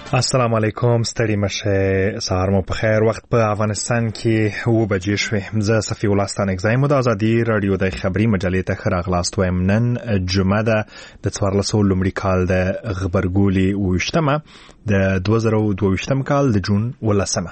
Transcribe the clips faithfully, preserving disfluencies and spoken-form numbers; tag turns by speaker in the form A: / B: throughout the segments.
A: السلام علیکم، ستړي مشه، سهار مو په خیر. وخت په افغانستان کې و بجې شوې. زه صفي الله ستانکزی مو د ازادي رادیو د خبري مجلې ته ښه راغلاست وایم. نن جمعه ده د څوارلس سوه لومړي کال د غبرګولي اوویشتمه د دوه زره او دوه ویشتم کال د جون ولسمه.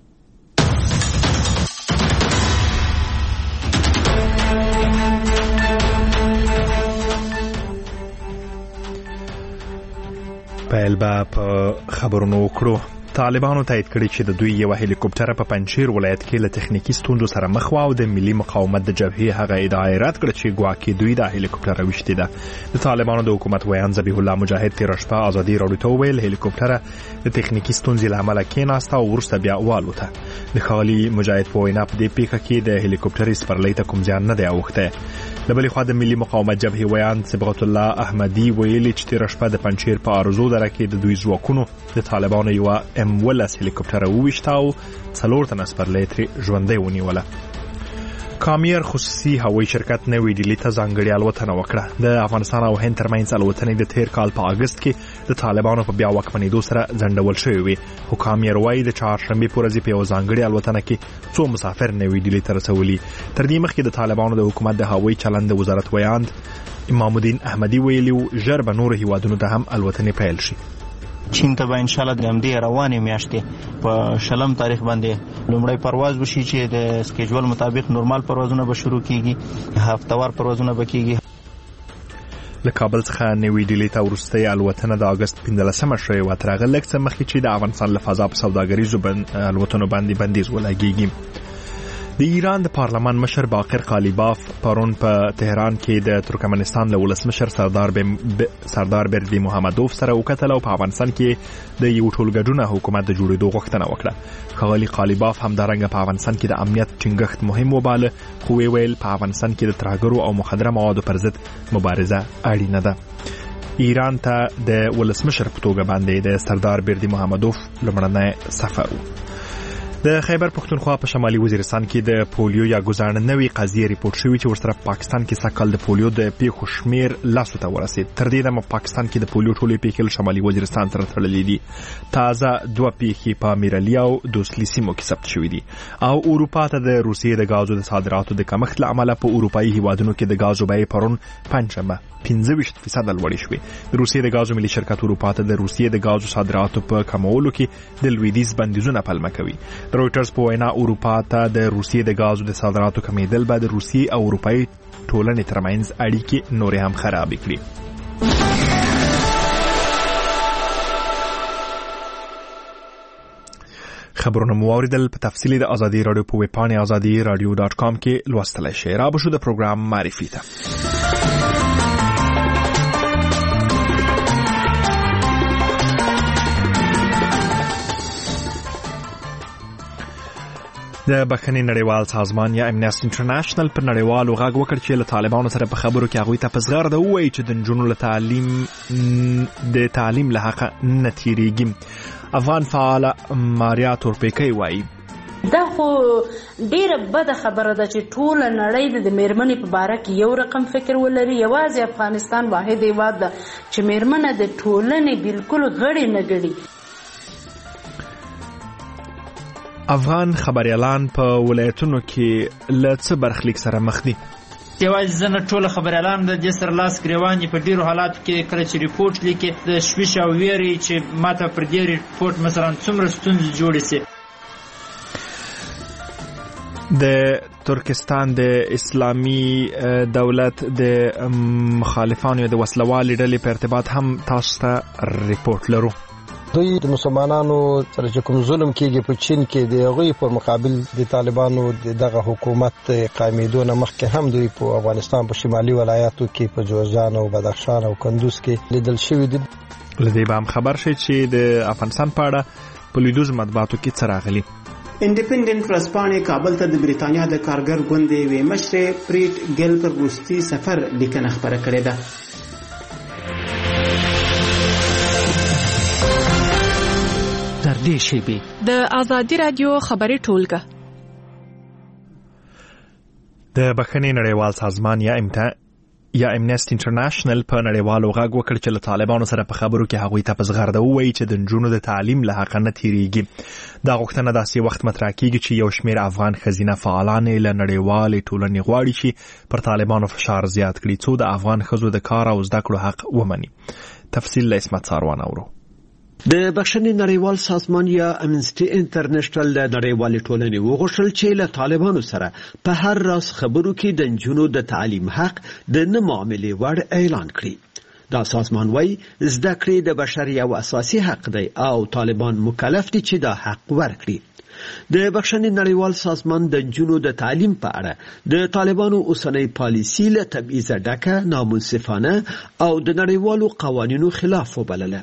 A: پیل به په خبرونو وکړو. طالبانو تایید کړی چې د دوی یو هلیکوپټر په پنجشیر ولایت کې له تخنیکی ستونزو سره مخ و او د ملي مقاومت د جبهې هغه ادعا رد کړه چې ګواکې دوی د هلیکوپټر راوښتي ده. د طالبانو د حکومت ویان ذبیح الله مجاهد تیر شپه ازادي راډیو ته وویل هلیکوپټر د تخنیکی ستونزې له امله کېناسته او وروسته بیا والوته. د ښاغلي مجاهد په وینا په دې پیښه کې د هلیکوپټر سپرلۍ ته کوم زیان نه دی اوښتی. د بلې خوا د ملي مقاومت جبهې ویان صبغت الله احمدي ویلي چې تیر شپه د پنجشیر په ارزو دره کې د دوی ځواکونو د طالبانو یو ام ولس هلیکوپټر وویشته او څلور تنه سپرلۍ ترې ژوندۍ ونیوله. کامیر خصوصي هوایي شرکت نوې ډیلي ته ځانګړې الوتنه وکړه. د افغانستان او هند ترمنځ الوتنې د تیر کال په اگست کې د طالبانو په بیا واکمنېدو سره ځنډول شوې وې. خو کامیر وايي د چهارشنبې په ورځ په یو ځانګړې الوتنه کې څو مسافر نوې ډیلي ته رسولي. تر دې مخکې د طالبانو د حکومت د هوایي چلند د وزارت ویاند امام الدین احمدي ویلي ژر به نور هیوادونو ته هم الوتنې پیل شي.
B: چین ته به ان شاء الله د همدې روانې میاشتې په شلم تاریخ باندې لومړی پرواز وشي چې د سکیجول مطابق نورمال پروازونه به شروع کیږي، هفتهوار پروازونه به کیږي.
A: له کابل څخه نوې ډیلي ته وروستۍ الوتنه د اگست پنځلسمه شوې وه. تر هغه لږ څه مخکې چې د افغانستان له فضا په سوداګریزو الوتنو باندې بندیز ولګېږي. د ایران د پارلمان مشر باقر قالیباف پرون په تهران کې د ترکمنستان له ولسمشر سردار سردار بردی محمدوف سره وکتل او په افغانستان کې د یو ټولګډونه حکومت د جوړېدو غوښتنه وکړه. ښاغلي قالیباف همدارنګه په افغانستان کې د امنیت ټینګښت مهم وباله، خو ویل په افغانستان کې د ترهګرو او مخدره موادو پر ضد مبارزه اړینه ده. ایران ته د ولسمشر په توګه باندې د سردار بردی محمدوف لومړنی سفر و. د خیبر پختونخوا په شمالي وزیرستان کې د پولیو یا ګزارنه نوې قضیه ریپورت شوې چې ورسره پاکستان کې سکل د پولیو د پیښو شمیر لاسو ته ورسید. تر دې دمه پاکستان کې د پولیو ټولې پیښې شمالي وزیرستان سره تړلې دي. تازه دوه پیښې په میرالي او دوسلی سیمو کې ثبت شوې دي. او اروپا ته د روسیې د غازو د صادراتو د کمښت له امله په اروپایي هیوادونو کې د غازو بیې پرون پنځمه پنځه ویشت فیصد لوړې شوې. د روسیې د غازو ملي شرکت اروپا ته د روسیې د غازو صادراتو په کمولو کې د لویدیځ بندیزونه پلمه کوي. د رویټرز په وینا اروپا ته د روسیې د غازو د صادراتو کمیدل به د روسیې او اروپایي ټولنې ترمنځ اړیکې نورې هم خرابې کړي. خبرونه مو اوریدل. په تفصیل د ازادي رادیو په ویب پاڼې ازادي رادیو ډاټ کام کې لوستلی شئ. را به شو د پروګرام معرفي ته. د بخښنې نړیوال سازمان یا امنیست انټرنیشنل پر نړیوالو غږ وکړ چې له طالبانو سره په خبرو کې هغوی ته په زغرده ووایي چې د نجونو له تعلیم د تعلیم له حقه نه تیریږي. افغان فعاله ماریا تورپیکی وایي
C: دا خو ډیره بده خبره ده چې ټول نړۍ د میرمنې په باره کې یو رقم فکر ولري. یوازې افغانستان واحد هیواد ده چې میرمنه د ټولنې بالکل غړي نه ګڼي.
A: افغان خبريالان په ولایتونو کې له څه برخلیک سره مخ دي؟
D: یوازې زنه ټول خبريالان د دې سره لاس ګریوان په ډیرو حالاتو کې کله چې ریپورت لیکي د شویش او ویری چې ماته پر دې ریپورت مثلا څومره ستونزې جوړې سي.
A: د ترکستان د اسلامی دولت د مخالفانو د وسلوالې ډلې په ارتباط هم تاسو ته ریپورت لرو.
E: دوی د مسلمانانو سره چې کوم ظلم کېږي په چین کې د هغوی په مقابل د طالبانو دغه حکومت قائمېدو نه مخکې هم دوی په افغانستان په شمالي ولایاتو کې په جوزجان او بدخشان او کندوز کې لیدل شوي دي.
A: له دې به هم خبر شئ چې د افغانستان په اړه په لویدیځو مطبوعاتو کې څه راغلي.
F: انډیپندنت ورځپاڼې کابل ته د بریتانیا د کارګر ګوند یوې مشرې پریټ ګیل پر وروستي سفر لیکنه خپره کړې ده.
G: در دې شیبې
H: د ازادي رادیو خبري ټولګه
A: د بخښنې نړیوال سازمان یا یا امنیست انټرنیشنل په نړیوالو غږ وکړ چې له طالبانو سره په خبرو کې هغوی ته په زغرده ووایي چې د نجونو د تعلیم له حقه نه تیریږي. دا غوښتنه داسې وخت مطرح کیږي چې یو شمېر افغان ښځینه فعالان له نړیوالې ټولنې غواړي چې پر طالبانو فشار زیات کړي څو د افغان ښځو د کار او زده کړو حق ومني. تفصیل له اسمت ساروان اورو.
I: د بخښنې نړیوال سازمان یا امنسټي انټرنیشنل د نړیوالې ټولنې وغوښتل چې له طالبانو سره په هر راز خبرو کې د نجونو د تعلیم حق د نه معاملې وړ اعلان کړي. دا سازمان وايي زده کړې د بشر یو اساسي حق دی او طالبان مکلف دي چې دا حق ورکړي. د بخښنې نړیوال سازمان د نجونو د تعلیم په اړه د طالبانو اوسنۍ پالیسي له تبعیضه ډکه، نامنصفانه او د نړیوالو قوانینو خلاف وبلله.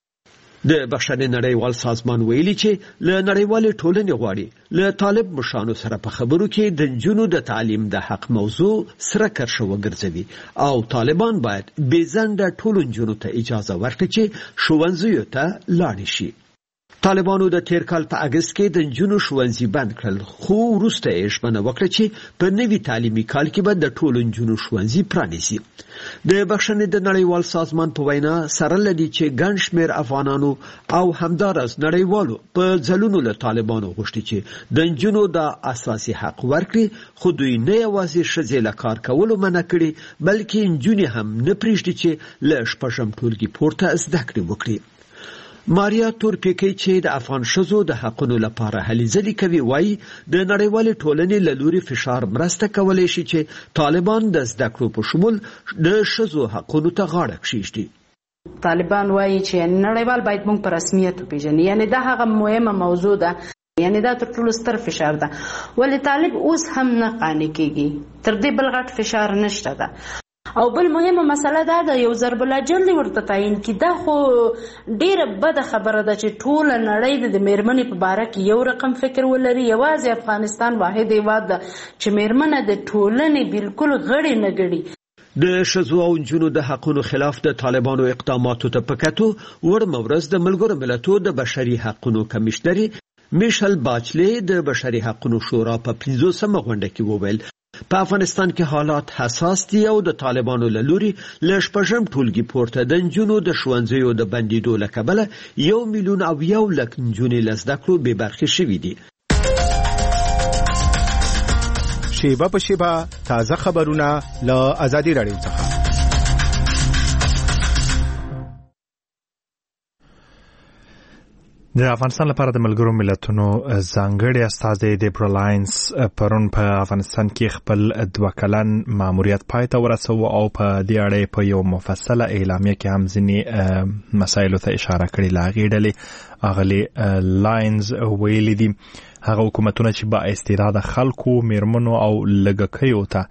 I: د بخښنې نړیوال سازمان ویلي چې له نړیوالې ټولنې غواړي له طالب مشانو سره په خبرو کې د نجونو د تعلیم د حق موضوع سره کرښه وګرځوي او طالبان باید بې ځنډه ټولو نجونو ته اجازه ورکړي چې ښوونځیو ته لاړې شي. طالبانو د تیر کال په اگست کې د نجونو ښوونځي بند کړل، خو وروسته یې ژمنه وکړه چې په نوي تعلیمي کال کې به د ټولو نجونو ښوونځي پرانیزي. د بخښنې د نړیوال سازمان په وینا سره لدی چې ګڼ شمېر افغانانو او همدارس نړیوالو په ځلونو له طالبانو غوښتي چې د نجونو د اساسي حق ورکړي، خو دوی نه یوازې ښځې له کار کولو منع کړي بلکې نجونې هم نه پرېږدي چې له شپږم ټولګي پورته زده کړې وکړي. ماریا تورپیکی چې د افغان ښځو د حقونو لپاره هلې ځلې کوي وایي د نړیوالې ټولنې له لوري فشار مرسته کولی شي چې طالبان د زده کړو په شمول د ښځو حقونو ته غاړه کښېږدي.
C: طالبان وایي چې نړیوال باید موږ په رسمیت وپېژني، یعنی دا هغه مهمه موضوع ده، یعنی دا تر ټولو ستر فشار ده، ولې طالب اوس هم نه قانع کېږي، تر دې بل غټ فشار نشته ده. او بل مهمه مسله دا ده یو ضرب الاجل ورته تعیین کی. دا خو ډیره بده خبره ده چې ټول نړۍ د میرمنې په باره کې یو رقم فکر ولري. یوازې افغانستان واحد هیواد ده چې میرمنه د ټولنې بالکل غړي نه ګڼي.
I: د ښځو او نجونو د حقونو خلاف د طالبانو اقداماتو ته په کتو وړمه ورځ د ملګرو ملتونو د بشري حقونو کمیشنري میشل باچلې د بشري حقونو شورا په پنځوسمه غونډه کې وویل په افغانستان کې حالات حساس دي او د طالبانو له لوري له شپږم ټولګي پورته د نجونو د ښوونځیو د بندېدو له کبله یو میلیون او یو لک نجونې له زده کړو بې برخې شوي دي.
J: شیبه په شیبه تازه خبرونه له ازادي راډیو څخه.
A: د افغانستان لپاره د ملګرو ملتونو ځانګړي استازی دیبرا لاینز پرون په افغانستان کې خپل دوه کلن ماموریت پای ته ورسوه او په دې اړه په یو مفصله اعلامیه کې هم ځینې مسایلو ته اشاره کړې. له هغې ډلې اغلې لاینز ویلي دي هغه حکومتونه چې با استعداده خلکو، میرمنو او لږکیو ته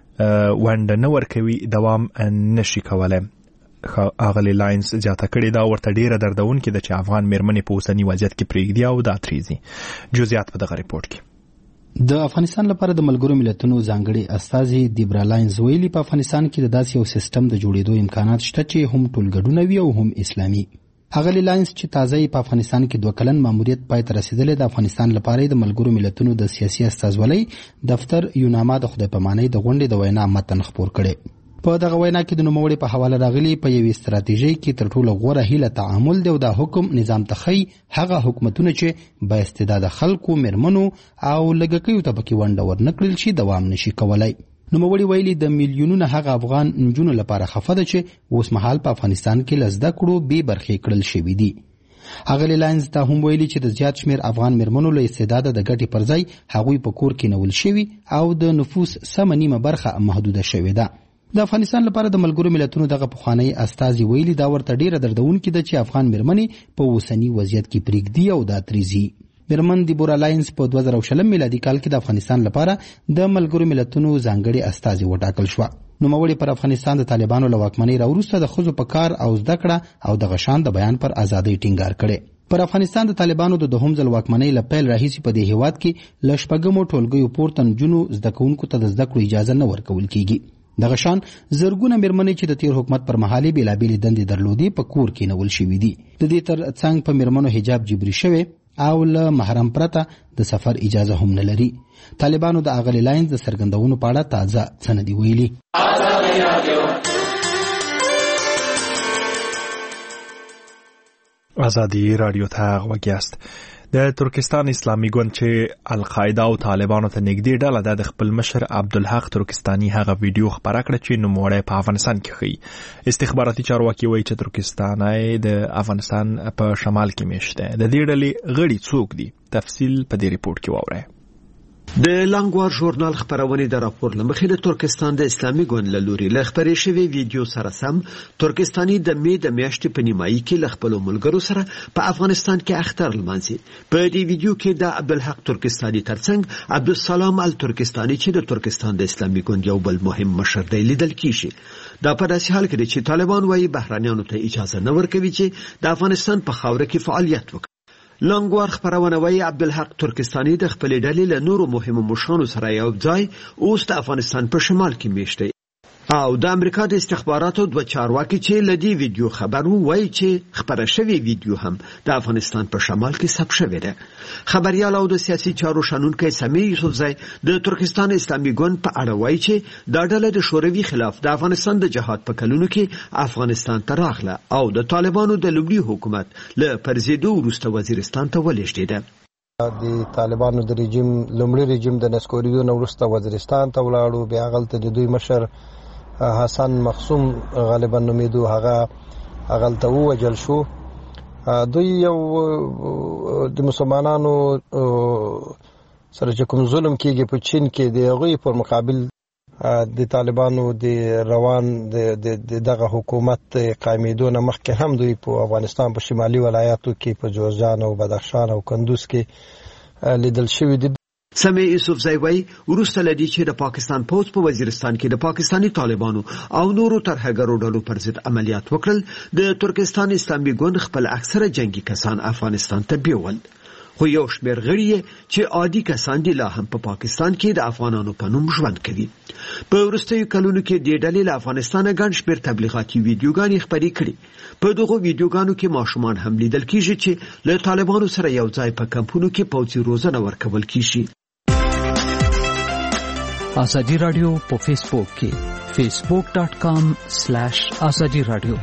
A: ونډه نه ورکوي دوام نشي کولی. اغلی لاینز زیاته کړې دا ورته ډیره دردونکې ده چې افغان میرمنې په اوسني وضعیت کې پرېږدي او دا تریزي. جزئیات په دغه ریپورت کې.
K: د افغانستان لپاره د ملګرو ملتونو ځانګړي استازي دیبرا لاینز ویلي په افغانستان کې د داسې یو سیستم د جوړېدو امکانات شته چې هم ټولګډونه وي او هم اسلامي. اغلی لاینز چې تازه په افغانستان کې دوه کلن ماموریت پای ته رسیدلی د افغانستان لپاره د ملګرو ملتونو د سیاسي استازولۍ دفتر یوناما د خدای پامانۍ د غونډې د وینا متن خپور کړی. په دغه وینا کې د نوموړي په حواله راغلي په یوې ستراتیژۍ کې تر ټولو غوره هیله تعامل دی او دا حکم نظام ته ښیي هغه حکومتونه چې با استعداده خلکو، میرمنو او لږکیو ته پکې ونډه ورنه کړل شي دوام نشي کولی. نوموړي ویلي د میلیونونه هغه افغان نجونو لپاره خفه ده چې اوس مهال په افغانستان کې له زده کړو بې برخې کړل شوي دي. اغلی لاینز دا هم ویلي چې د زیات شمېر افغان میرمنو له استعداده د ګټې پر ځای هغوی په کور کې نول شوي او د نفوس سمه نیمه برخه محدوده شوې ده. د افغانستان لپاره د ملګرو ملتونو دغه پخوانی استازي ویلي دا ورته ډیره دردونکې ده چې افغان میرمنې په اوسني وضعیت کې پرېږدي او دا تریزي. میرمن دیبورا لاینز په دوه زره شلم میلادي کال کې د افغانستان لپاره د ملګرو ملتونو ځانګړي استازي وټاکل شوه. نوموړي پر افغانستان د طالبانو له واکمنۍ راوروسته د ښځو په کار او زده کړه او دغه شان د بیان پر ازادۍ ټینګار کړی. پر افغانستان د طالبانو د دوهم ځل واکمنۍ له پیل راهیسې په دې هیواد کې له شپږمو ټولګیو پورته نجونو زده کوونکو ته د زده کړو اجازه نه ورکول کیږي. دغه شان زرګونه میرمنې چې د تیر حکومت پر مهال بېلابېلې دندې درلودې په کور کې نول شوي دي. د دې تر څنګ په میرمنو حجاب جبري شوی او له محرم پرته د سفر اجازه هم نه لري. طالبانو د اغلی لاینز د سرګندونو په اړه تازه څه نه دي ویلي.
A: ازادي رادیو ته غوږ یاست. د ترکستان اسلامي ګوند چې القاعده او طالبانو ته نږدې ډله د خپل مشر عبدالحق ترکستاني هغه ویډیو خبره کړه چې نوموړی په افغانستان کې ښیي. استخباراتي چارواکي وایي چې ترکستان د افغانستان په شمال کې میشته. د دې ډلې غړي څوک دي؟ تفصیل په دې ریپورت کې واورئ.
I: د لانګوار ژورنال خبرونه د راپور لمخې د ترکستان د اسلامي ګوند له لوري له خبرې شوی ویډیو سره سم ترکستاني د می د میاشتې په نیمایي کې له خپل ملګرو سره په افغانستان کې اختر لمانځي. په دې ویډیو کې د عبدالحق ترکستاني ترڅنګ عبدالسلام الترکستاني چې د ترکستان د اسلامي ګوند یو بل مهم مشر دی لیدل کیږي. دا په داسې حال کې چې طالبان وايي بهرانيانو ته اجازه نه ورکوي چې د افغانستان په خاوره کې فعالیت وکړي. لانګوار خبرونه وايي عبدالحق ترکستاني د خپل ډلې له نورو مهمو مشرانو سره یو ځای اوس د افغانستان په شمال کې میشته او د امریکا د استخباراتو دوه چارواکي چې لدی ویډیو خبر وایي چې خبره شوی ویډیو هم د افغانستان په شمال کې ثبت شوی دی. خبريال او د سیاسي چارو شنونکي سمي یوسفزای د ترکستان اسلامي ګوند په اړه وایي چې دا ډله د شوروي خلاف د افغانستان د جهاد په کلونو کې افغانستان ته راغله او د طالبانو د لومړي حکومت له پرزیدو وروسته وزیرستان ته ولېږدېده.
E: د طالبانو د رژیم لومړي رژیم د نسکوریدو نه وروسته وزیرستان ته ولاړو. بیا هغلته د دوی مشر حسن مخصوم غالبا نومیدو هغه هغلته ووجل شو. دوی یو د مسلمانانو سره چې کوم ظلم کېږي په چین کې د هغوی پر مقابل د طالبانو د روان د دغه حکومت قائمېدو نه مخکې هم دوی په افغانستان په شمالي ولایاتو کې په جوزجان او بدخشان او کندوز کې لیدل شوي دي.
I: سمي یوسفزای وایي وروسته لدی چې د پاکستان پوځ په وزیرستان کې د پاکستاني طالبانو او نورو ترهګرو ډلو پر ضد عملیات وکړل د ترکستان اسلامي ګوند خپل اکثره جنگي کسان افغانستان ته بیول. خو یو شمېر غړي چې عادي کسان دي لا هم په پا پاکستان کې د افغانانو په نوم ژوند کوي. په وروستیو کلونو کې د ډلې له افغانستان ګڼ شمېر تبلیغاتي ویډیوګانې خپرې کړي. په دغه ویډیوګانو کې ماشومان هم لیدل کیږي چې له طالبانو سره یو ځای په کمپونو کې پوځي روزنه ورکول کیږي.
G: ازادي رادیو په فیسبوک کې فیسبوک ډاٹ کام سلیش ازادي رادیو.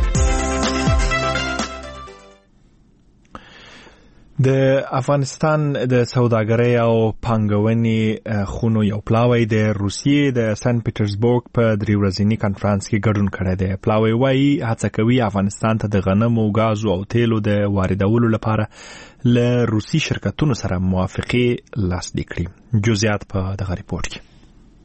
A: د افغانستان د سوداګرۍ او پانګونې خونو یو پلاوی د روسیې د سن پیټرزبورګ په درې ورځني کانفرنس کې ګډون کړی دی. پلاوی وایي هڅه کوي افغانستان ته د غنمو، غازو او تیلو د واردولو لپاره له روسي شرکتونو سره موافقې لاسلیک کړي. جزئیات په دغه ریپورت کې.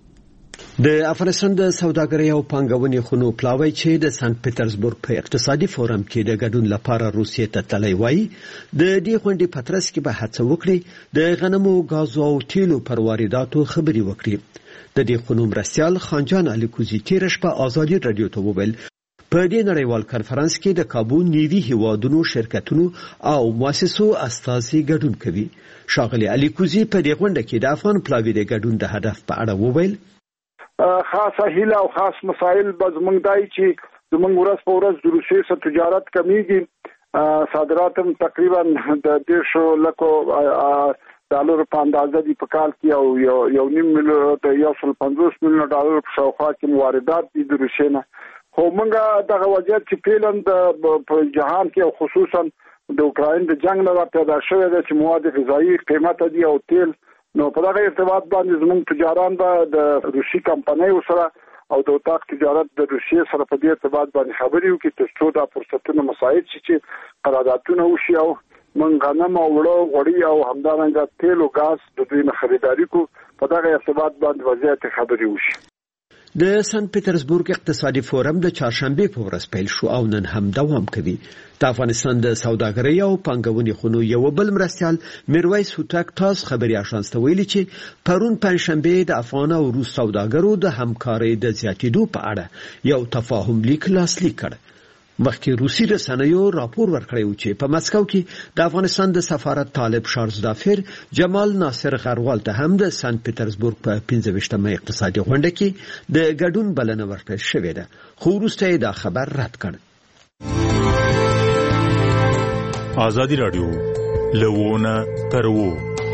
I: د افغانستان د سوداګرۍ او پانګونې خونو پلاوی چې د سنت پیټرزبورګ په اقتصادي فورم کې د ګډون لپاره روسیې ته تللی وایي د دې غونډې په ترڅ کې به هڅه وکړي د غنمو، غازو او تیلو پر وارداتو خبرې وکړي. د دې خونو مرستیال خانجان الیکوزي تېره شپه ازادي رادیو ته وویل په دې نړیوال کنفرانس کې د کابو نیوي هیوادونو شرکتونو او مؤسسو استازي ګډون کوي. ښاغلي الیکوزي په دې غونډه کې د افغان پلاوی د ګډون د هدف په اړه وویل
L: خاصه هیله او خاص مسایل به زمونږ دای چې زمونږ ورځ په ورځ د روسیې سره تجارت کمیږي. صادرات هم تقریبا د دیرشو لکو ډالر په اندازه دي په کال کې او یو یو نیم میلیون د یو سل پنځوس میلیون ډالر په شاوخوا کې واردات دي د روسیې نه. خو موږ دغه وضعیت چې پیلن د په جهان کې او خصوصا د اوکراین د جنگ نه پیدا شوی دی چې مواد غذایی قیمت دي او تیل، نو په دغه ارتباط باندې زموږ تجاران به د روسي کمپنیو سره او د اتاق تجارت د روسیې سره په دې ارتباط باندې خبرې وکړي ترڅو دا فرصتونه مساعد شي چې قراردادونه وشي او موږ غنم او وړو غوړي او همدارنګه تیل او غاز د دوی نه خریداري کو. په دغه ارتباط باندې وضعیت خبرې وشي.
I: د سن پیټرزبورګ اقتصادي فورم د چهارشنبه په ورځ پیل شو او نن هم دوام کوي. د افغانستان د سوداګرۍ او پانګونې خونو یو بل مرستیال میرویس هوتک تاس خبري آژانس ته ویلي چې پرون پنځشنبه د افغان او روس سوداګرو د همکارۍ د زیاتېدو په اړه یو تفاهم لیک لاسلیک کړ. مخکې روسي رسنیو راپور ورکړی و چې په مسکو کې د افغانستان د سفارت طالب شارزدافر جمال ناصر غروال ته هم د سن پیټرزبورګ په پنځه ویشتمه اقتصادي غونډه کې د ګډون بلنه ورکړل شوې ده، خو وروسته دا خبر رد کړ.
M: ازادي رادیو لوونه ترو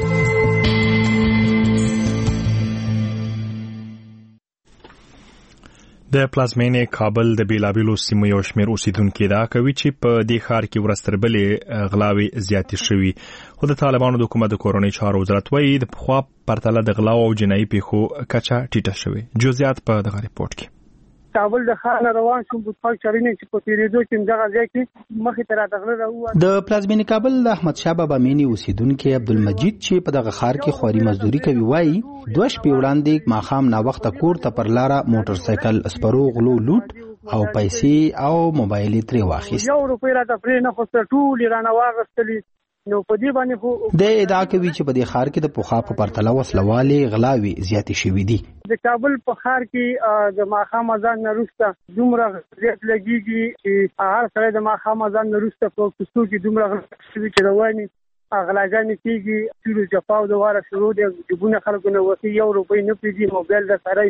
A: د پلازمینې کابل د بیلابیلو سیمو یو شمېر اوسیدونکو دا کوي چې په دې ښار کې ورستربلې غلاوي زیاتې شوي خو د طالبانو د حکومت د کورونی چارو وزارت وایي د پخوا پرتله د غلاو او جنایي پیښو کچه ټیټه شوې. جزئیات په دغه ریپورت کې.
N: کابل د ښار روان شوم په پاک چارینه چې په تیریدو کې دغه ځای کې مخې ته راغله راو
K: د پلازمینې کابل د احمد شاه بابا مینی اوسیدونکو عبدالمجید چې په دغه ښار کې خواري مزدوري کوي وایي دوه شپې وړاندې ماښام نا وخت کور ته پر لاره موټر سایکل سپرو غلو لوټ او پیسې او موبایل ترې واخیست.
N: یو روپۍ راته پرې نه خو ټول رانه واغستلې نو په دې باندې خو
K: د ادعا کوي چې په دې ښار کې د پوخا په پرتله وسلوالې غلاوي زیاتې شوې دي.
N: د کابل په ښار کې د ماښام اذان نه وروسته دومره زیات لګیږي چې هر سړی د ماښام اذان نه وروسته په کوڅو کې دومره غلاوي چې رواني غلاګانې کېږي چې جفاو د واره شروع دي جبونه خلکو نه وسی یو روپۍ نه پیږي موبایل د سره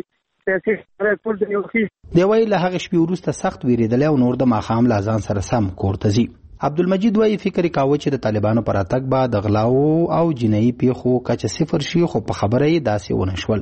N: پیسې ټول دی وخی
K: دی وایي له هغه شپې وروسته سخت ویریدل او نور د ماښام له اذان سره سم کور ته ځي. عبدالمجید وایي فکر کاوه چې د طالبانو پر اتک به د غلاو او جنایي پیښو کچه صفر شي خو په خبره یې داسې ونه شول.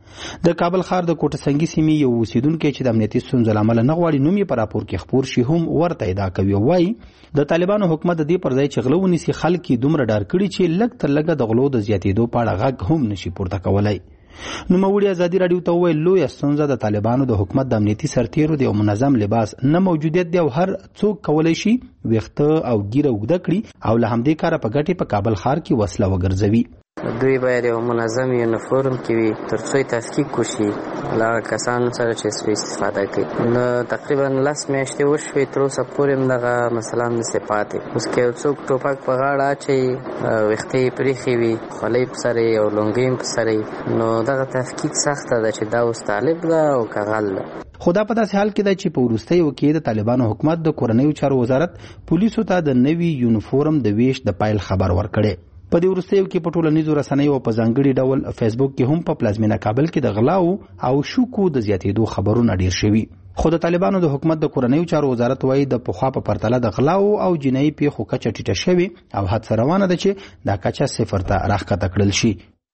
K: د کابل ښار د کوټه سنگي سیمې یو اوسیدونکی چې د امنیتي ستونزو له امله نه غواړي نوم یې په راپور کې خپور شي هم ورته ادعا کوي. وایي د طالبانو حکومت د دې پر ځای چې غلو ونیسي خلک یې دومره ډار کړي چې لږ تر لږه د غلو د زیاتېدو په اړه غږ هم نشي پورته کولی. نوموړي ازادي راډیو ته وویل لویه ستونزه د طالبانو د حکومت د امنیتي سرتیرو د یو منظم لباس نه موجودیت دی او هر څوک کولی شي ویښته او ګیره اوږده کړي او له همدې کاره په ګټې په کابل ښار کې وسله وګرځوي.
O: دوی باید یو منظم یونیفورم کې وي ترڅو تفکیک وشي له کسانو سره چې سوء استفاده کوي. نو تقریبا لس میاشتې وشوې تر اوسه پورې هم دغه مثلا نسې پاتې. اوس که یو څوک ټوپک په غاړه اچوي ویښته یې پرېښې وي خولۍ په سر یې او لونګۍ هم په سر یې نو دغه تفکیک سخته ده چې دا اوس طالب ده او که غل ده.
K: خو دا په داسې حال کې ده چې په وروستیو کې د طالبانو حکومت د کورنیو چارو وزارت پولیسو ته د نوي یونیفورم د ویش د پایل خبر ورکړی. په دې وروستیو کې په ټولنیزو رسنیو په ځانګړي ډول فیسبوک کې هم په پلازمینه کابل کې د غلاو او شوکو د زیاتېدو خبرونه ډیر شوي. خو د طالبانو د حکومت د کورنیو چارو وزارت وایي د پخوا په پرتله د غلاو او جنایي پیښو کچه ټیټه شوې او هڅه روانه ده چې دا کچه صفر ته راښکته کړل شي.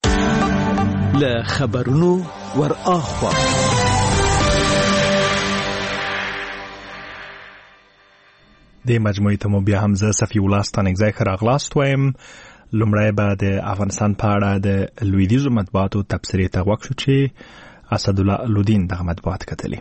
I: له خبرونو ور اخوا
A: د مجموعې ته مو بیا هم زه صفي الله ستانکزی ښه راغلاست وایم. لومړی به د افغانستان په اړه د لویدیځو مطبوعاتو تبصرې ته غوږ شو چې اسدالله لودین دغه مطبوعات کتلي.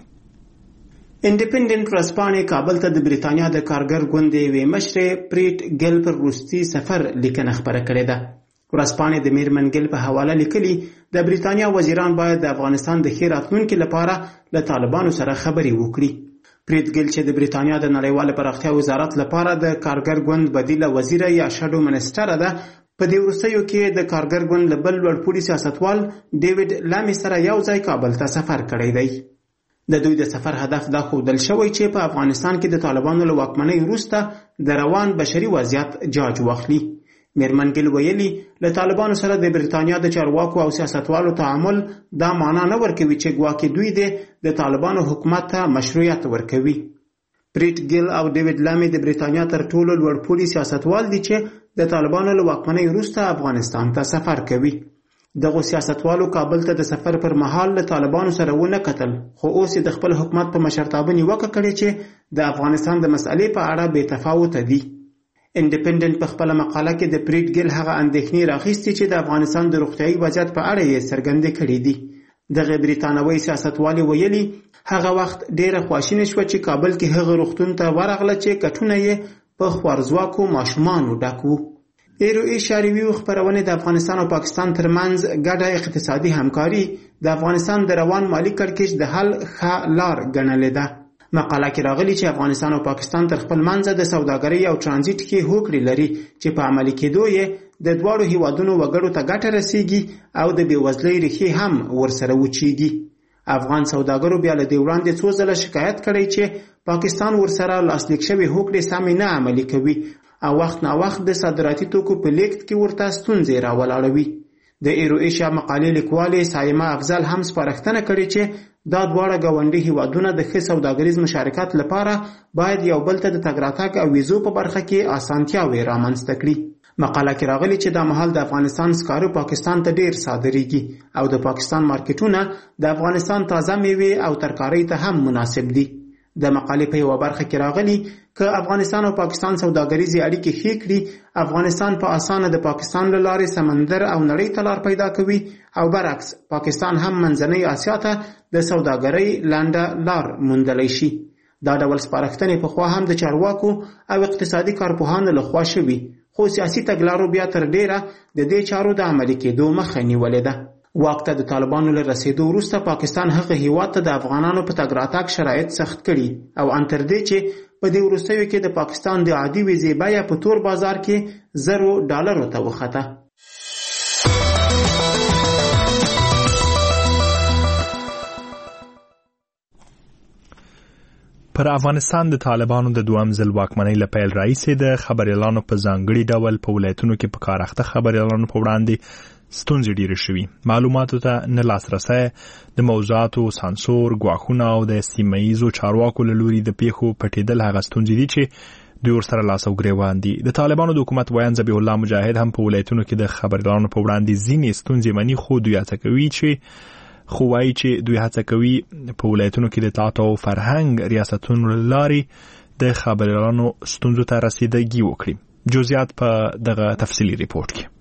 F: انډیپندنت ورځپاڼې کابل ته د بریتانیا د کارګر ګوند یوې مشرې پریټ ګل پر وروستي سفر لیکنه خپره کړې ده. ورځپاڼې د میرمن ګل په حواله لیکلي د بریتانیا وزیران باید د افغانستان د ښې راتلونکي لپاره له طالبانو سره خبرې وکړي. پریټ ګل چې د بریتانیا د نړیوال پراختیا وزارت لپاره د کارګر ګوند بدیله وزیره یا شادو منسټر ده په دې وروستیو کې د کارګر ګوند له بل لوړپوړي سیاستوال ډیوډ لامي سره یو ځای کابل ته سفر کړی دی. د دوی د سفر هدف دا ښودل شوی چې په افغانستان کې د طالبانو له واکمنۍ وروسته د روان بشري وضعیت جاج واخلي. میرمن ګل ویلي له طالبانو سره د بریتانیا د چارواکو او سیاستوالو تعامل دا معنا نه ورکوي چې ګواکې دوی د طالبانو حکومت ته مشروعیت ورکوي. پریټ ګل او ډیوډ لامي د بریتانیا تر ټولو لوړپوړي سیاستوال دي چې د طالبانو له واکمنۍ وروسته افغانستان ته سفر کوي. دغه سیاستوالو کابل ته د سفر پر مهال له طالبانو سره ونه کتل خو اوس د خپل حکومت په مشرتابه نیوکه کړې چې د افغانستان د مسئلې په اړه بې تفاوته دي. انډیپندنت په خپل مقاله کې د پریټ ګل هغه اندېښنې راخیستې چې د افغانستان د روغتیايي وضعیت په اړه یې څرګندې کړې دي. دغه بریتانوي سیاستوالې ویلي هغه وخت ډیره خواشینه شوه چې کابل کې هغه روغتون ته ورغله چې کټونه یې په خوارځواکو ماشومانو ډک وو. ایرو ایشیا ریویو خپرونې د افغانستان او پاکستان ترمنځ ګډه اقتصادي همکاري د افغانستان د روان مالي کړکېچ د حل ښه لار ګڼلې ده. مقاله کې راغلي چې افغانستان او پاکستان تر خپل منځه د سوداګرۍ او ترانزیت کې هوکړې لري چې په عملي کېدو یې د دواړو هیوادونو وګړو ته ګټه رسیږي او د بېوزلۍ ریښې هم ورسره وچیږي. افغان سوداګرو بیا له دې وړاندې څو ځله شکایت کړی چې پاکستان ورسره لاسلیک شوې هوکړې سمې نه عملي کوي او وخت نا وخت د صادراتي توکو په لیږد کې ورته ستونزې راولاړوي. د ایرو ایشیا مقالې لیکوالې سایمه افضل هم سپارښتنه کړې چې دا دواړه ګاونډي هیوادونه د ښه سوداګریز مشارکت لپاره باید یو بل ته د تګ راتګ او ویزو په برخه کې اسانتیاوې رامنځته کړي. مقاله کې راغلي چې د مهال د افغانستان سکارو پاکستان ته ډیر صادریږي او د پاکستان مارکیټونه د افغانستان تازه میوې او ترکارۍ ته هم مناسب دي. د مقالې په یوه برخه کې راغلي که افغانستان او پاکستان سوداګریزې اړیکې ښې کړي، افغانستان په اسانه د پاکستان له لارې سمندر او نړۍ ته لار پیدا کوي او برعکس پاکستان هم منځنۍ اسیا ته د سوداګرۍ لنډه لار موندلی شي. دا ډول سپارښتنې پخوا هم د چارواکو او اقتصادي کارپوهانو لخوا شوي، خو سیاسي تګلارو بیا تر ډیره د دې چارو د عملي کېدو مخه نیولې ده. واک ته د طالبانو له رسېدو وروسته پاکستان هغه هیواد ته د افغانانو په تګ راتګ شرایط سخت کړي او ان تر دې چې په دې وروستیو کې د پاکستان د عادي ویزې بیه په تور بازار کې زرو ډالرو ته وخته.
A: پر افغانستان د طالبانو د دوام ځل واکمنۍ له پیل راهیسې د خبریالانو په ځانګړي ډول په ولایتونو کې په کار اخته خبریالانو په وړاندې ستونزې ډېرې شوي. معلوماتو ته نه لاسرسی، د موضوعاتو سانسور، ګواښونه او د سیمه ییزو چارواکو له لوري د پیښو پټېدل هغه ستونزې دي چې دوی ورسره لاس او ګریوان دي. د طالبانو د حکومت ویاند ذبیح الله مجاهد هم په ولایتونو کې د خبریالانو په وړاندې ځینې ستونزې مني، خو دوی هڅه کوي چې خو وایي چې دوی هڅه کوي په ولایتونو کې د اطلاعات او فرهنګ ریاستونو له لارې د خبریالانو ستونزو ته رسیدګي وکړي. جزئیات په دغه تفصیلي ریپورت کې.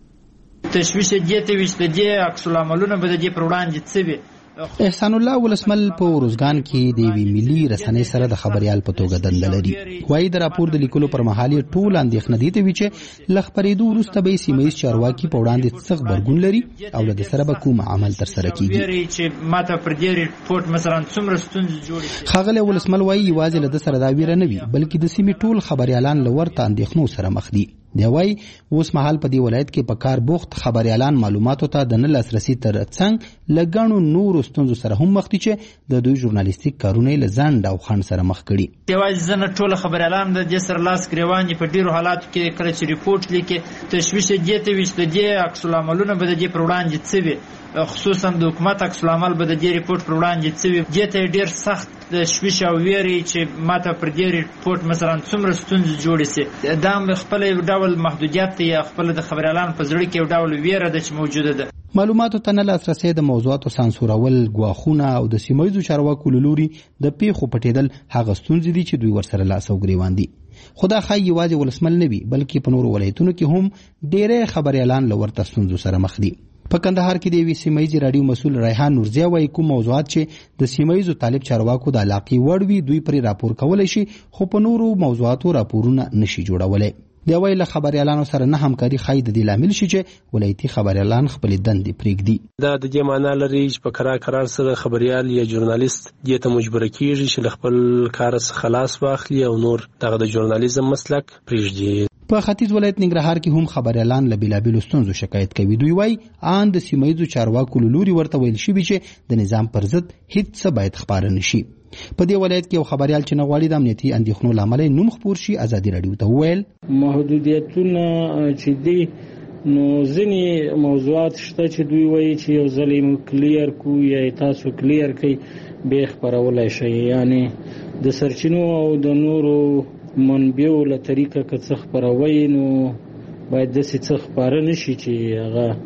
D: تشویش دې ته وشته دې عکس العملونه به دې پر وړاندې څه وي.
K: احسان الله ولسمل په روزګان کې د یوې ملي رسنۍ سره د خبريال په توګه دنده لري. وایي د راپور د لیکلو پر مهال ټول اندېښنه دي ته وی چې ل خبرېدو وروسته به سیمه ییز چارواکي په وړاندې څه غبرګون لري او له سره به کوم عمل تر سره کیږي.
D: چې ماته پر دې ریپورت مثلا څومره ستونزې جوړې
K: خاغله ولسمل وایي یوازې له سره دا ویره نه وي بلکې د سیمې ټول خبريالان لورته اندېښنو سره مخ دي. دی وای اوس مهال په دې ولایت کې په کار بوخت خبريالان معلوماتو ته د نه لاسرسي تر څنګ لګڼو نور ستونزو سره هم مخ دي چې د دوی ژورنالیستیک کارونه له ځند او خان سره مخ کړي.
D: دی وای ځنه ټول خبريالان د دې سره لاس ګریوان په ډیرو حالاتو کې کله چې ریپورت لیکي تشویش دې ته وشته دې عکس العملونه به دې پر وړاندې څه وي، خصوصا د حکومت عکس العمل به د دې ریپورت پر وړاندې څه وي. دې ته ډیر سخت د شویش او ویری چې ماته پر دې ریپورت مثلا څومره ستونزې جوړې سي. دا خپل یو ډول محدودیت یا خپل د خبريالانو په زړه کې یو ډول ویره ده چې موجوده ده.
K: معلوماتو ته نه لاسرسی، د موضوعاتو سانسورول، ګواښونه او د سیمه ییزو چارواکو له لوري د پیښو پټېدل هغه ستونزې دي چې دوی ورسره لاس او ګریوان دي. خدا خای یوازې ولسمل نه وي بلکې په نورو ولایتونو کې هم ډېرې خبريالان له ورته ستونزو سره مخ دي. په کندهار کې د یوې سیمه ییزې راډیو مسؤل ریحان نورزي وایي کوم موضوعات چې د سیمه ییزو طالب چارواکو د علاقې وړ وي دوی پرې راپور کولی شي، خو په نورو موضوعاتو راپورونه نشي جوړولی. دی وایي له خبريالانو سره نه همکاري ښایي د دې لامل شي چې ولایتي خبريالان خپلې دندې پرېږدي.
P: دا د دې معنا لري چې په قرار قرار سره خبريال یا ژورنالیست دې ته مجبور کیږي چې له خپل کار څخه خلاص واخلي او نور دغه د ژورنالیزم مسلک پرېږدي.
K: په ختیځ ولایت ننګرهار کې هم خبريالان له بیلابیلو ستونزو شکایت کوي. دوی وایي ان د سیمه ییزو چارواکو له لوري ورته ویل شوي چې د نظام پر ضد هیڅ څه باید خپاره نشي. په دې ولایت کې یو خبريال چې نه غواړي د امنیتي اندېښنو له امله نوم خپور شي ازادي راډیو ته وویل
Q: محدودیتونه چې دي نو ځینې موضوعات شته چې دوی وایي چې یو ځل یې کلیر کو یا تاسو کلیر کړئ بیا خپرولای شئ، یعنی د سرچینو او د نورو منبعو له طریقه که څه خپروي نو باید داسې څه خپاره نشي چې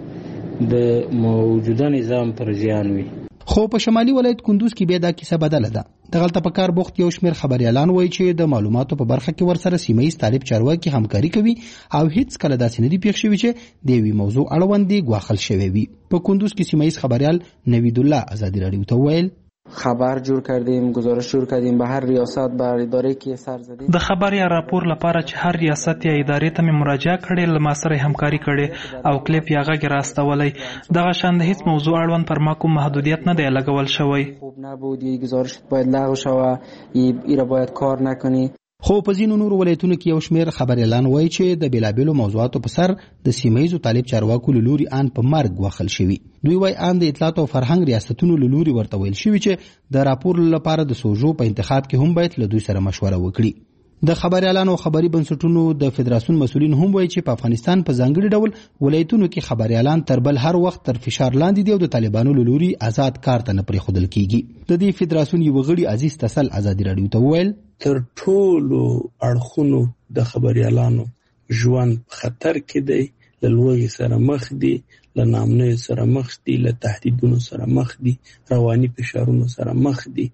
Q: هغه د موجوده نظام پر زیان وي.
K: خو په شمالي ولایت کندوز کې بیا دا کیسه بدله ده. دغلته په کار بوخت یو شمېر خبريالان وایي چې د معلوماتو په برخه کې ورسره سیمه ییز طالب چارواکي همکاري کوي او هیڅ کله داسې نه دي پېښ شوي چې د یوې موضوع اړوند ګواښل شوی وي. په کندوز کې سیمه ییز خبريال نوید الله ازادي راډیو ته وویل
R: خبر جور کردیم، گزارش جور کردیم به هر ریاست بر اداره که سر زدیم.
S: د خبر یا راپور لپاره چې هر ریاست یا ادارې ته مې مراجعه کړې له ما سره همکاري کړې او کلیپ یا غږ راستولی. دغه شان د هیڅ موضوع اړوند پر ما کوم محدودیت نه دی لګول شوی.
R: خوب نبود، گزارش باید لغو شوه، ای را باید کار نکنی.
K: خو په ځینو نورو ولایتونو کې یو شمېر خبريالان وایي چې د بیلابیلو موضوعاتو په سر د سیمه ییزو طالب چارواکو له لوري ان په مرګ وخل شوي. دوی وایي ان د اطلاعات او فرهنګ ریاستونو له لوري ورته ویل شوي چې د راپور لپاره د سوژو په انتخاب کې هم باید له دوی سره مشوره وکړي. د خبريالانو او خبري بنسټونو د فدراسیون مسؤلین هم وایي چې په افغانستان په ځانګړي ډول ولایتونو کې خبريالان تر بل هر وخت تر فشار لاندې دي او د طالبانو له لوري آزاد کار ته نه پرېښودل کیږي. د دې فدراسیون یو غړي عزیز تسل ازادي راډیو ته وویل
T: تر ټولو اړخونو د خبريالانو ژوند خطر کې دی، له لوږې سره مخ دي، له ناامنیو سره مخ دي، له تهدیدونو سره مخ دي، رواني فشارونو سره مخ دي،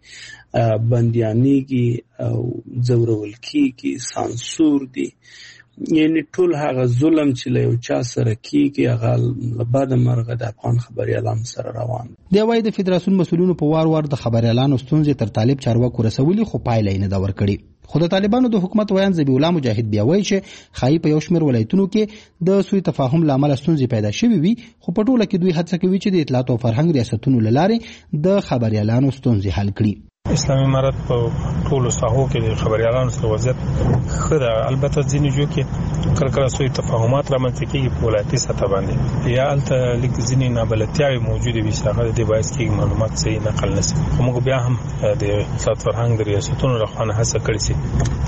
T: بندیانېږي او ځورول کېږي، سانسور دي. یعنی ټول هغه ظلم چې له یو چا سره کېږي هغه له بده مرغه د افغان خبریالانو سره روان
K: دی. وايي د فدراسیون مسؤلینو په وار وار د خبریالانو ستونزې تر طالب چارواکو رسولي، خو پایله یې نه ده ورکړې. خو د طالبانو د حکومت ویان ذبیح الله مجاهد بیا وایي چې ښایي په یو شمېر ولایتونو کې د سوء تفاهم له امله ستونزې پیدا شوې وي، خو په ټوله کې دوی هڅه کوي چې د اطلاعات او فرهنګ ریاستونو له لارې د خبریالانو ستونزې حل کړي.
U: اسلامي امارت په ټولو ساحو کې د خبریالانو سره وضعیت ښه ده. البته ځینې جو کې کله کله سوء تفاهمات رامنځته کېږي په ولایتي سطح باندې، یا هلته لږ ځینې نابلدتیاوې موجودې وي چې هغه د دې باعث کېږي معلومات صحیح نقل نه شي. خو موږ بیا هم د اطلاعات فرهنګ د ریاستونو لخوا نه هڅه کړې چې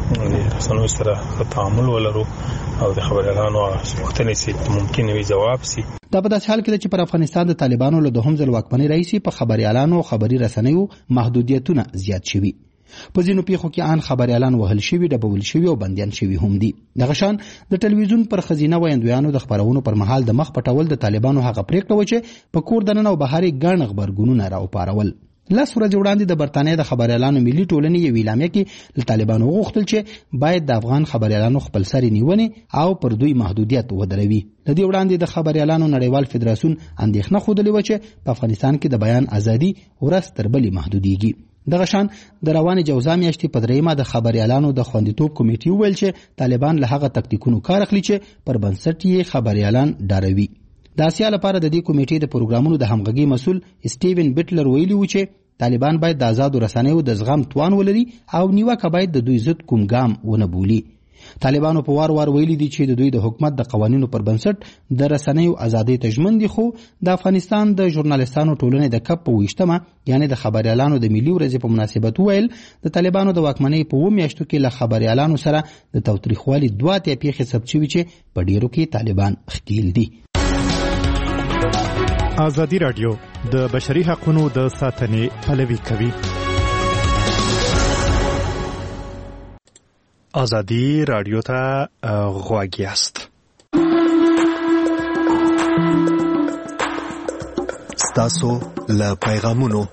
U: د رسنیو سره ښه تعامل ولرو او د خبریالانو پوښتنې چې ممکن وي ځواب شي.
K: دا په داسې حال کې ده چې پر افغانستان د طالبانو له دوهم ځل واکمنۍ راهیسې په خبریالانو او خبري رسنیو محدودیتونه زیات شوي. په ځینو پیښو کې ان خبریالان وهل شوي، ډبول شوي او بندیان شوي هم دي. دغه شان د ټلویزیون پر خزینه ویاندویانو د خبرونو پر مهال د مخ پټول د طالبانو هغه پریکړه و چې په کور دننه او بهر یې ګڼ غبرګونونه راوپارول. لس ورځې وړاندې د برتانیې د خبریالانو ملي ټولنې یو اعلامیه کې له طالبانو وغوښتل چې باید د افغان خبریالانو خپلسري نیونې او پر دوی محدودیت ودروي. د دې وړاندې د خبریالانو نړیوال فدراسیون اندېښنه ښودلې وه چې په افغانستان کې د بیان ازادي ورځ تر بلې محدودېږي. دغه شان د روانې جوزا میاشتې په دریمه د خبریالانو د خوندیتوب کمیټې وویل چې طالبان له هغه تکتیکونو کار اخلي چې پر بنسټ یې خبریالان ډاروي. د اسیا لپاره د دې کمیټې د پروګرامونو د همغږي مسؤل سټیون بیټلر ویلي و چې طالبان باید د آزادو رسنیو د زغم توان ولري او نیوکه باید د دوی ضد کوم ګام ونه بولي. طالبانو په وار وار ویلي دي چې د دوی د حکومت د قوانینو پر بنسټ د رسنیو ازادۍ ته ژمن دي، خو د افغانستان د ژورنالستانو ټولنې د کپ په ویشتمه یعنی د خبریالانو د ملي ورځې په مناسبت وویل د طالبانو د واکمنۍ په اووه میاشتو کې له خبریالانو سره د تاوتریخوالي دوه اتیا پیښې ثبت شوي چې په ډیرو کې طالبان ښکیل دي.
J: ازادي راډیو د بشري حقوقو د ساتنې پلوي کوي.
A: ازادي راډیو ته غوږ یاست.
V: ستاسو له پیغامونو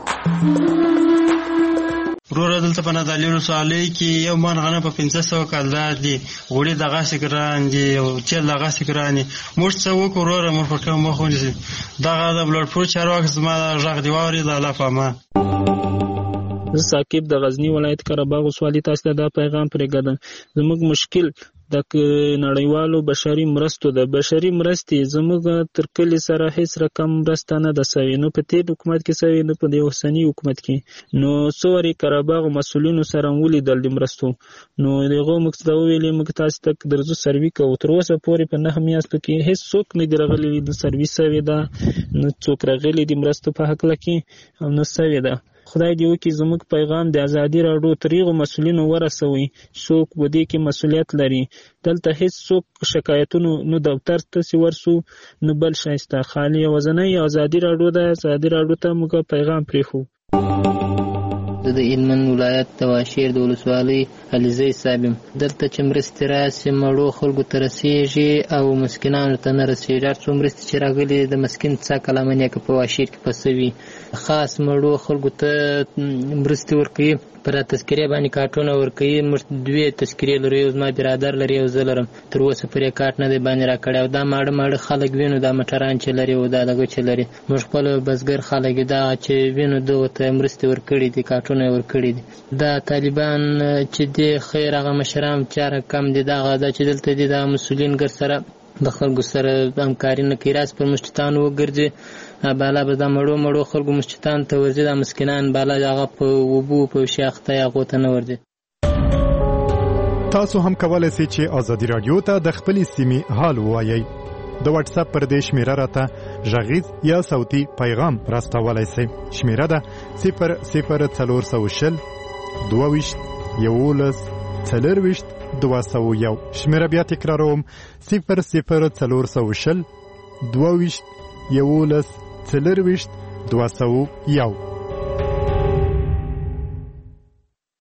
W: ورور دلته په نادالیو سوالي کې یو مان غنه په پنځه سوه کاله دي غوړي دغه سګران دي او چې دغه سګران موږ څه وکړو ورور موږ په کوم مخ ونیسي دغه د بلډ پروف چارواکي زما غږ دی واوري د الله پامه.
Q: زه ساکب د غزنی ولایت قرهباغ سوالي تاسو ته دا پیغام پرېږدم. زموږ مشکل د نړیوالو بشري مرستو د بشري مرستې زموږ تر کلي سره هیڅ رقم مرسته نه ده سوې، نو په تېر حکومت کې سوې نه په د اوسني حکومت کې. نو څو وارې قرهباغ مسؤلینو سره ولیدل د مرستو، نو دغه موږ ته وویلې موږ تاسو ته درځو سروي کوو. تر اوسه پورې په نهه میاشتو کې هیڅ څوک نه دي راغلي د سروي سوې ده، نه څوک راغلي د مرستو په هکله کې او نه سوې ده. خدای دې وکړي زموږ پیغام د ازادي راډیو تر هغو مسؤلینو ورسوي څوک په دې کې مسؤلیت لري. دلته هیڅ څوک شکایتونو نو دفتر ته ورسو نو بل شایسته خالي وزنۍ ازادي راډیو د ازادي راډیو ته موږ پیغام پرېښو.
X: زه د هلمند ولایت د واشیر د ولسوالۍ علیزی صاحب یم. دلته چې مرستې راسي مړو خلکو ته رسېږي او مسکینانو ته نه رسېږي. هر څو مرستې چې راغلي د مسکین څه کلامنیه که په واشیر کې په څه وي خاص مړو خلکو ته مرستې ورکوي. پر تذکرې باندې کارټونه ورکوي. موږ دوې تذکرې لرو، یو زما برادر لري یو زه لرم. تر اوسه پرې کارټ نه دی باندې راکړی او دا ماړه ماړه خلک وینو دا موټران چې لري او دا دغه چې لري. موږ خپل بزګر خلک دا چې وینو دغه ته مرستې ورکړي دي، کارټونه ورکړي دي. دا طالبان چې دی خیر هغه مشران چاره کم دي، دا غدا چې دلته دي دا مسؤلین ګر سره د خلکو سره همکاري نه کوي. راس پر مشتتان وګرځي بالا به دا مړو مړو خلکو مشتتان ته ورځي، دا مسکینان بالا هغه په وبو په شاخته هغو ته نه ورځي.
J: تاسو هم کولای شئ چې ازادي راډیو ته د خپلې سیمې حال ووایئ. د واتس اپ پر دې شمیره راته غږیز یا صوتي پیغام راستولای شئ. شمیره ده صفر صفر څلور سوه شل دوه ویشت یولس څلور ویشت دوه سوه یو. شمیره بیا تکراروم صفر صفر څلور سوه شل دوه ویشت یولس څلور ویشت دوه سوه یو.